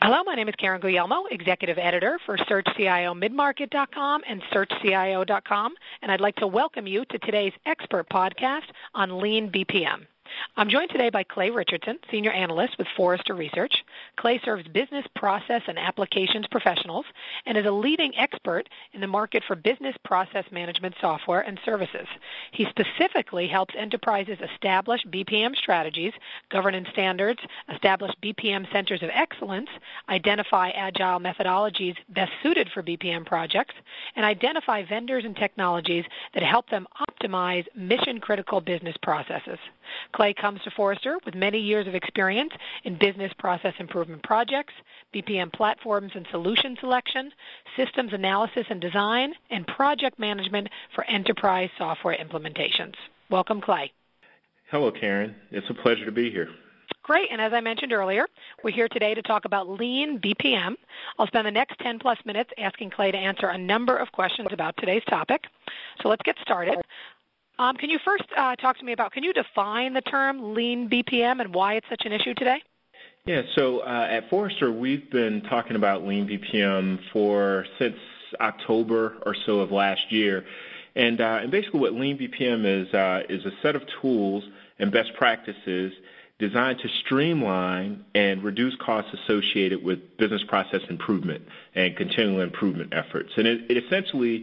Hello, my name is Karen Guglielmo, Executive Editor for SearchCIOMidmarket.com and SearchCIO.com, and I'd like to welcome you to today's expert podcast on Lean BPM. I'm joined today by Clay Richardson, Senior Analyst with Forrester Research. Clay serves business process and applications professionals and is a leading expert in the market for business process management software and services. He specifically helps enterprises establish BPM strategies, governance standards, establish BPM centers of excellence, identify agile methodologies best suited for BPM projects, and identify vendors and technologies that help them optimize mission-critical business processes. Clay comes to Forrester with many years of experience in business process improvement projects, BPM platforms and solution selection, systems analysis and design, and project management for enterprise software implementations. Welcome, Clay. Hello, Karen. It's a pleasure to be here. Great, and as I mentioned earlier, we're here today to talk about Lean BPM. I'll spend the next 10-plus minutes asking Clay to answer a number of questions about today's topic. So let's get started. Can you first talk to me about, can you define the term Lean BPM and why it's such an issue today? Yeah, so at Forrester, we've been talking about Lean BPM since October or so of last year. And basically what Lean BPM is a set of tools and best practices designed to streamline and reduce costs associated with business process improvement and continual improvement efforts. And it essentially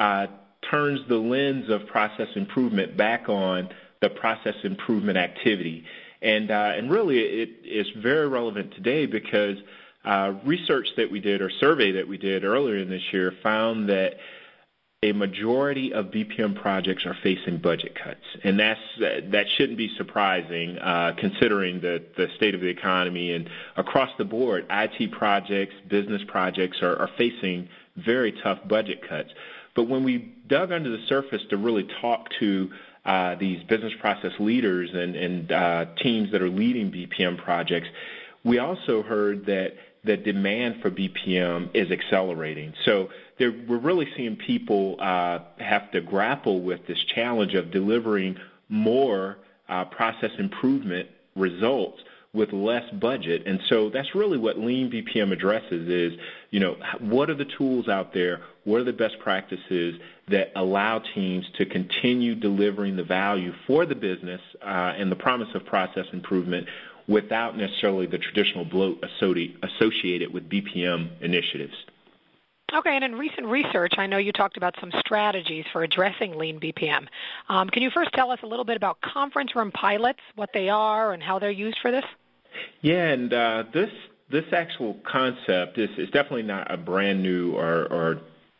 turns the lens of process improvement back on the process improvement activity. And really it is very relevant today because research that we did or survey that we did earlier in this year found that a majority of BPM projects are facing budget cuts. And that shouldn't be surprising considering the state of the economy. And across the board, IT projects, business projects are facing very tough budget cuts. But when we dug under the surface to really talk to these business process leaders and teams that are leading BPM projects, we also heard that the demand for BPM is accelerating. So we're really seeing people have to grapple with this challenge of delivering more process improvement results with less budget. And so that's really what Lean BPM addresses is, what are the tools out there, what are the best practices that allow teams to continue delivering the value for the business and the promise of process improvement without necessarily the traditional bloat associated with BPM initiatives. Okay, and in recent research, I know you talked about some strategies for addressing Lean BPM. Can you first tell us a little bit about conference room pilots, what they are, and how they're used for this? Yeah, and this actual concept is definitely not a brand new or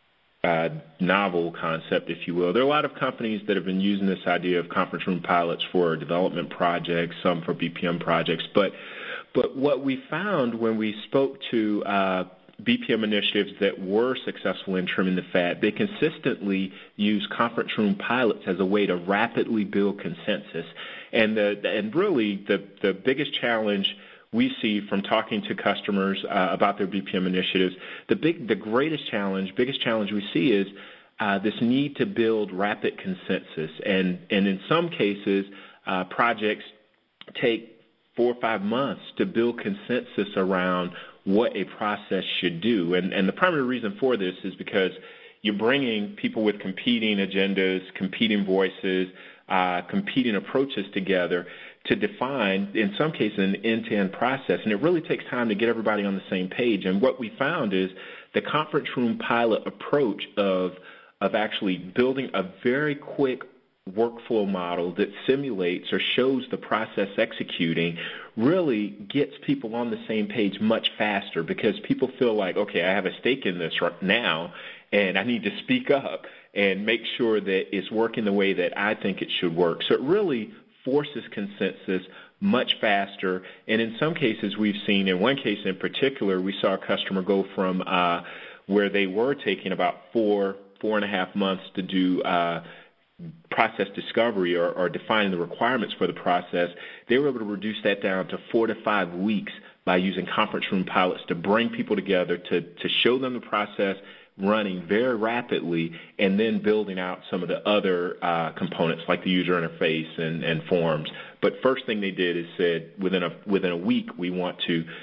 novel concept, if you will. There are a lot of companies that have been using this idea of conference room pilots for development projects, some for BPM projects. But what we found when we spoke to BPM initiatives that were successful in trimming the fat, they consistently use conference room pilots as a way to rapidly build consensus. And really the biggest challenge we see from talking to customers about their BPM initiatives, the biggest challenge we see is this need to build rapid consensus. And in some cases, projects take 4 or 5 months to build consensus around what a process should do. And the primary reason for this is because you're bringing people with competing agendas, competing voices, competing approaches together to define, in some cases, an end-to-end process. And it really takes time to get everybody on the same page. And what we found is the conference room pilot approach of actually building a very quick workflow model that simulates or shows the process executing really gets people on the same page much faster because people feel like, okay, I have a stake in this right now, and I need to speak up and make sure that it's working the way that I think it should work. So it really forces consensus much faster. And in some cases we've seen, in one case in particular, we saw a customer go from where they were taking about 4.5 months to do process discovery or defining the requirements for the process. They were able to reduce that down to 4 to 5 weeks by using conference room pilots to bring people together to show them the process running very rapidly and then building out some of the other components like the user interface and forms. But first thing they did is said within a week we want to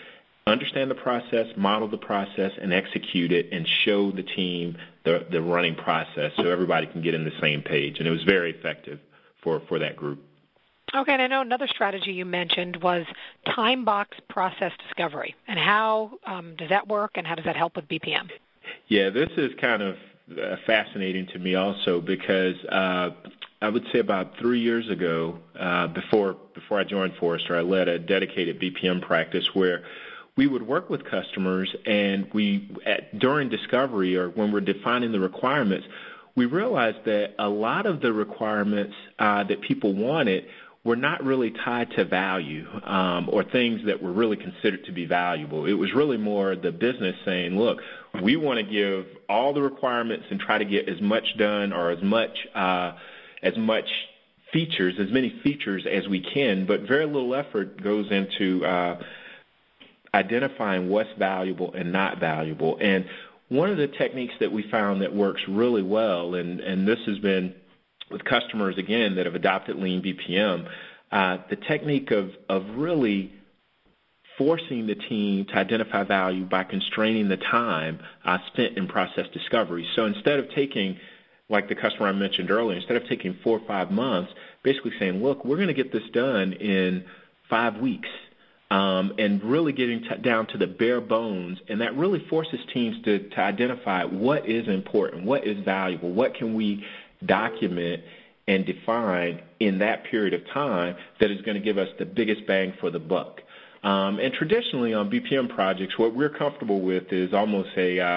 understand the process, model the process, and execute it, and show the team the running process so everybody can get in the same page. And it was very effective for that group. Okay, and I know another strategy you mentioned was time box process discovery. And how does that work, and how does that help with BPM? Yeah, this is kind of fascinating to me also because I would say about 3 years ago, before I joined Forrester, I led a dedicated BPM practice where we would work with customers, and during discovery or when we're defining the requirements, we realized that a lot of the requirements that people wanted were not really tied to value or things that were really considered to be valuable. It was really more the business saying, look, we want to give all the requirements and try to get as much done or as many features as we can, but very little effort goes into identifying what's valuable and not valuable. And one of the techniques that we found that works really well, and this has been with customers, again, that have adopted Lean BPM, the technique of really forcing the team to identify value by constraining the time spent in process discovery. So instead of taking, like the customer I mentioned earlier, instead of taking 4 or 5 months, basically saying, look, we're going to get this done in 5 weeks. And really getting down to the bare bones, and that really forces teams to identify what is important, what is valuable, what can we document and define in that period of time that is going to give us the biggest bang for the buck. And traditionally on BPM projects, what we're comfortable with is almost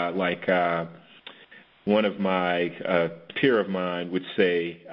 one of my peer of mine would say,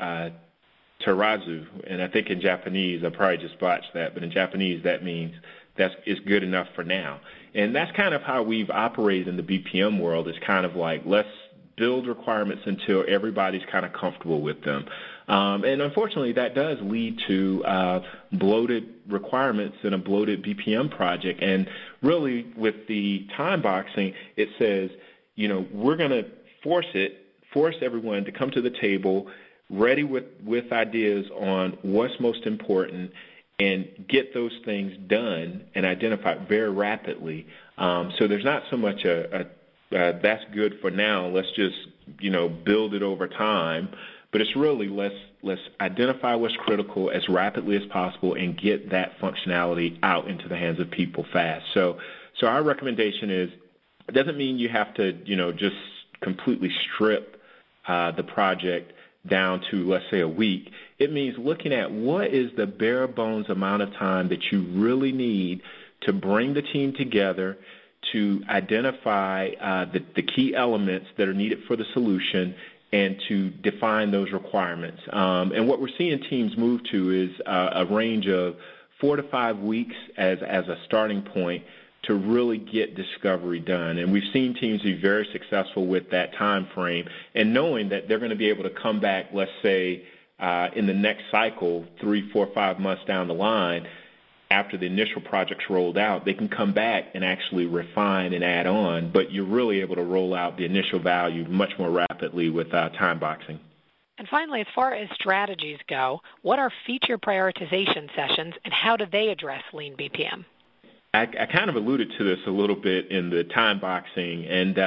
terazu, and I think in Japanese, I probably just botched that, but in Japanese that means is good enough for now. And that's kind of how we've operated in the BPM world. It's kind of like, let's build requirements until everybody's kind of comfortable with them. And unfortunately, that does lead to bloated requirements in a bloated BPM project. And really, with the time boxing, it says, we're going to force everyone to come to the table ready with ideas on what's most important and get those things done and identified very rapidly. So there's not so much that's good for now, let's just, build it over time. But it's really let's identify what's critical as rapidly as possible and get that functionality out into the hands of people fast. So our recommendation is, it doesn't mean you have to, just completely strip the project down to, let's say, a week. It means looking at what is the bare bones amount of time that you really need to bring the team together, to identify the key elements that are needed for the solution, and to define those requirements. And what we're seeing teams move to is a range of 4 to 5 weeks as a starting point to really get discovery done. And we've seen teams be very successful with that time frame, and knowing that they're going to be able to come back, let's say, in the next cycle, 3, 4, 5 months down the line, after the initial project's rolled out, they can come back and actually refine and add on, but you're really able to roll out the initial value much more rapidly with time boxing. And finally, as far as strategies go, what are feature prioritization sessions, and how do they address Lean BPM? I kind of alluded to this a little bit in the time boxing, and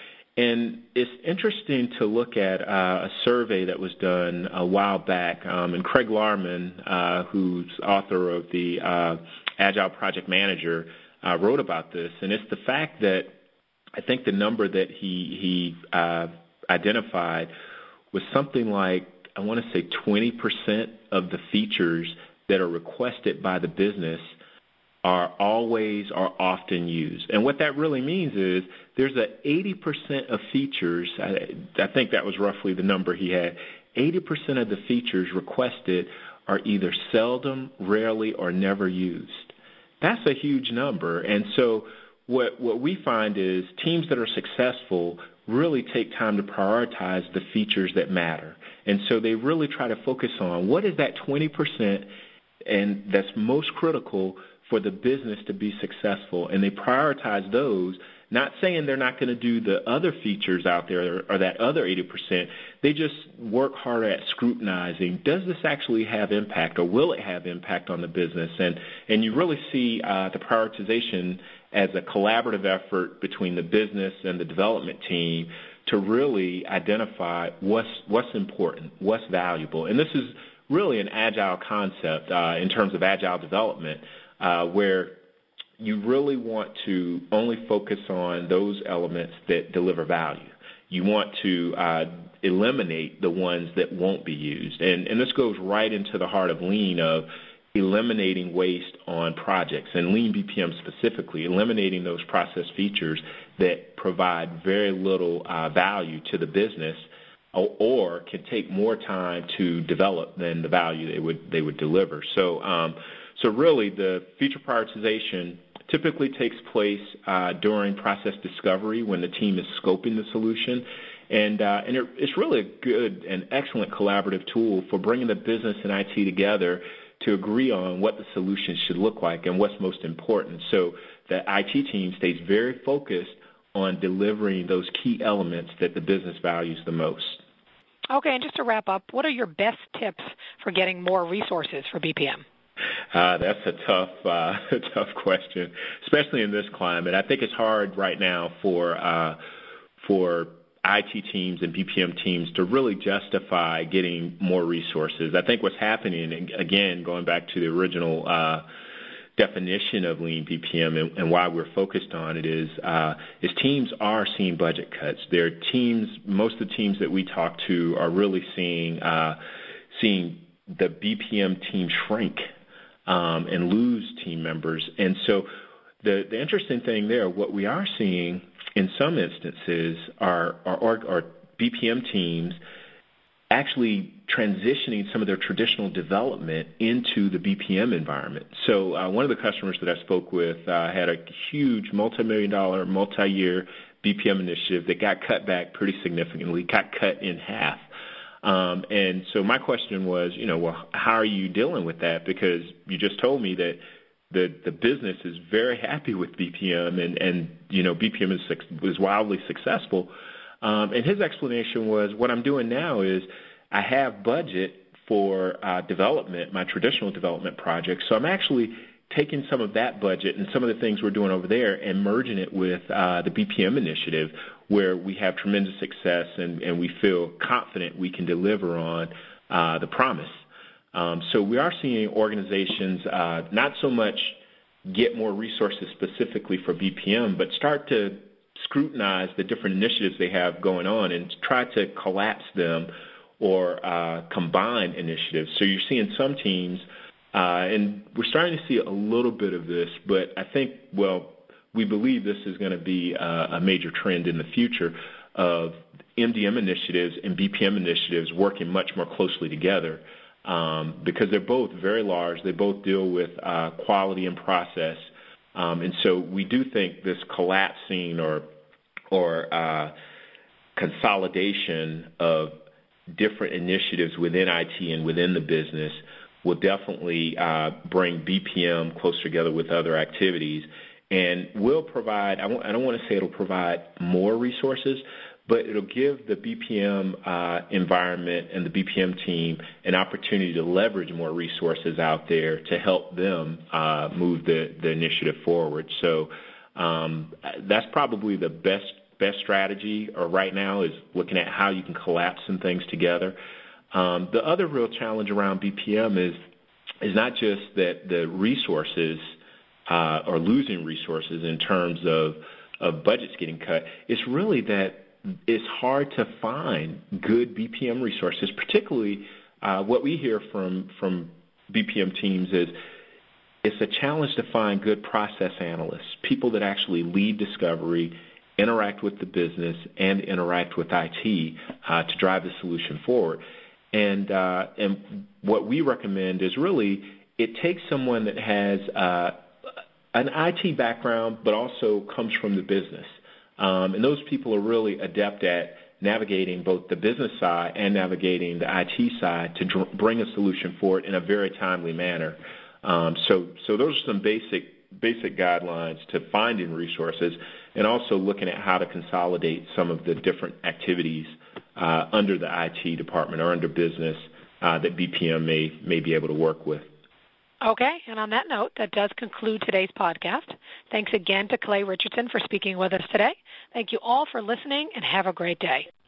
it's interesting to look at a survey that was done a while back, and Craig Larman, who's author of the Agile Project Manager, wrote about this, and it's the fact that I think the number that he identified was something like, I want to say 20% of the features that are requested by the business are always or often used. And what that really means is there's 80% of features, I think that was roughly the number he had, 80% of the features requested are either seldom, rarely, or never used. That's a huge number. And so what we find is teams that are successful really take time to prioritize the features that matter. And so they really try to focus on what is that 20% and that's most critical for the business to be successful, and they prioritize those, not saying they're not going to do the other features out there or that other 80%. They just work harder at scrutinizing, does this actually have impact, or will it have impact on the business? And you really see the prioritization as a collaborative effort between the business and the development team to really identify what's important, what's valuable. And this is really an agile concept in terms of agile development, where you really want to only focus on those elements that deliver value. You want to eliminate the ones that won't be used. And this goes right into the heart of Lean, of eliminating waste on projects, and Lean BPM specifically, eliminating those process features that provide very little value to the business or can take more time to develop than the value they would deliver. So really the feature prioritization typically takes place during process discovery when the team is scoping the solution. And it's really a good and excellent collaborative tool for bringing the business and IT together to agree on what the solution should look like and what's most important. So the IT team stays very focused on delivering those key elements that the business values the most. Okay, and just to wrap up, what are your best tips for getting more resources for BPM? That's a tough question, especially in this climate. I think it's hard right now for IT teams and BPM teams to really justify getting more resources. I think what's happening, again, going back to the original definition of Lean BPM and why we're focused on it is teams are seeing budget cuts. Most of the teams that we talk to are really seeing the BPM team shrink and lose team members. And so the interesting thing there, what we are seeing in some instances are BPM teams actually transitioning some of their traditional development into the BPM environment. So one of the customers that I spoke with had a huge multi-million-dollar, multi-year BPM initiative that got cut back pretty significantly, got cut in half. And so my question was, well, how are you dealing with that? Because you just told me that the business is very happy with BPM, and BPM is wildly successful. And his explanation was, what I'm doing now is I have budget for development, my traditional development projects. So I'm actually taking some of that budget and some of the things we're doing over there and merging it with the BPM initiative, where we have tremendous success and we feel confident we can deliver on the promise. So we are seeing organizations not so much get more resources specifically for BPM, but start to scrutinize the different initiatives they have going on and try to collapse them or combine initiatives. So you're seeing some teams, and we're starting to see a little bit of this, but I think, we believe this is going to be a major trend in the future of MDM initiatives and BPM initiatives working much more closely together. Because they're both very large. They both deal with quality and process. And so we do think this collapsing or consolidation of different initiatives within IT and within the business will definitely bring BPM closer together with other activities. And will provide, I don't want to say it'll provide more resources, but it'll give the BPM environment and the BPM team an opportunity to leverage more resources out there to help them move the initiative forward. So that's probably the best strategy right now, is looking at how you can collapse some things together. The other real challenge around BPM is not just that the resources are losing resources in terms of budgets getting cut. It's really that it's hard to find good BPM resources, particularly what we hear from BPM teams is it's a challenge to find good process analysts, people that actually lead discovery, interact with the business, and interact with IT to drive the solution forward. And what we recommend is really it takes someone that has an IT background but also comes from the business. And those people are really adept at navigating both the business side and navigating the IT side to bring a solution forward in a very timely manner. So those are some basic guidelines to finding resources, and also looking at how to consolidate some of the different activities under the IT department or under business that BPM may be able to work with. Okay, and on that note, that does conclude today's podcast. Thanks again to Clay Richardson for speaking with us today. Thank you all for listening, and have a great day.